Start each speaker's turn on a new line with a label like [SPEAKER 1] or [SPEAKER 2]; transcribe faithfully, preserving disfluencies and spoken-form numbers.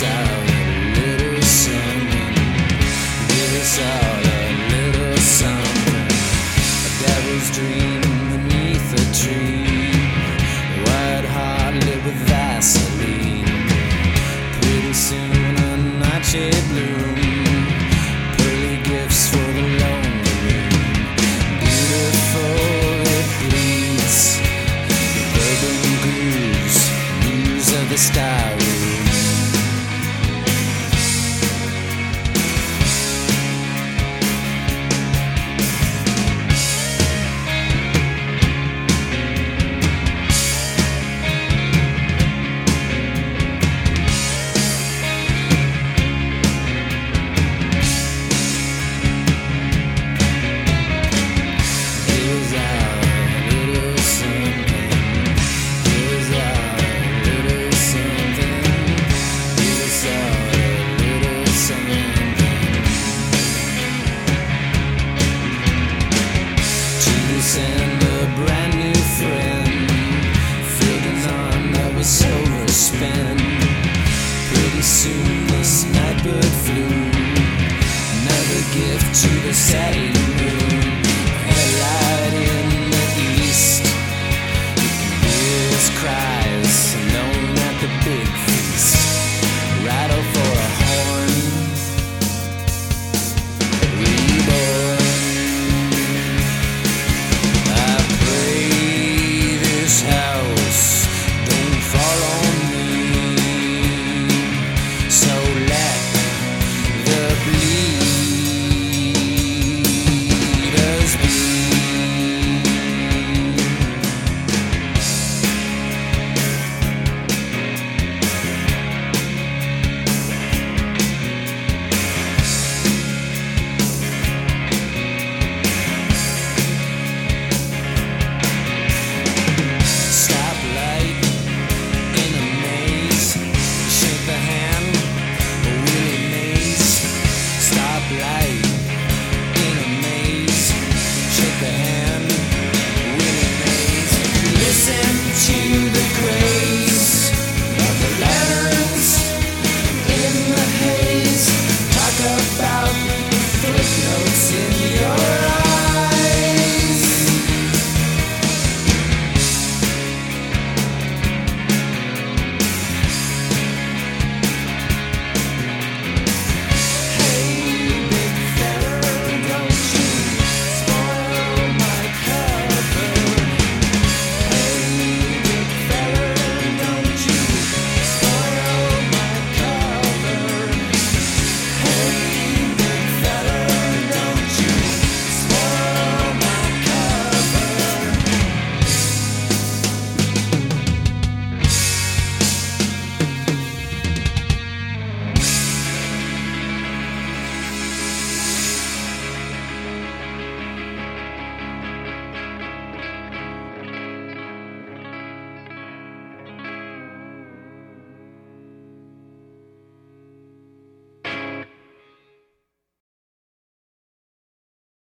[SPEAKER 1] us out a little something. Give us all a little something. A devil's dream beneath a tree. White heart lit with Vaseline. Pretty soon a nightshade bloom. Pearly gifts for the lonely. Beautiful it bleeds. Urban grooves. News of the sky room. And a brand new friend filled his arm that was overspent. Pretty soon this nightbird flew. Another gift to the setting moon. Headlight in the east. You can hear his cries alone at the big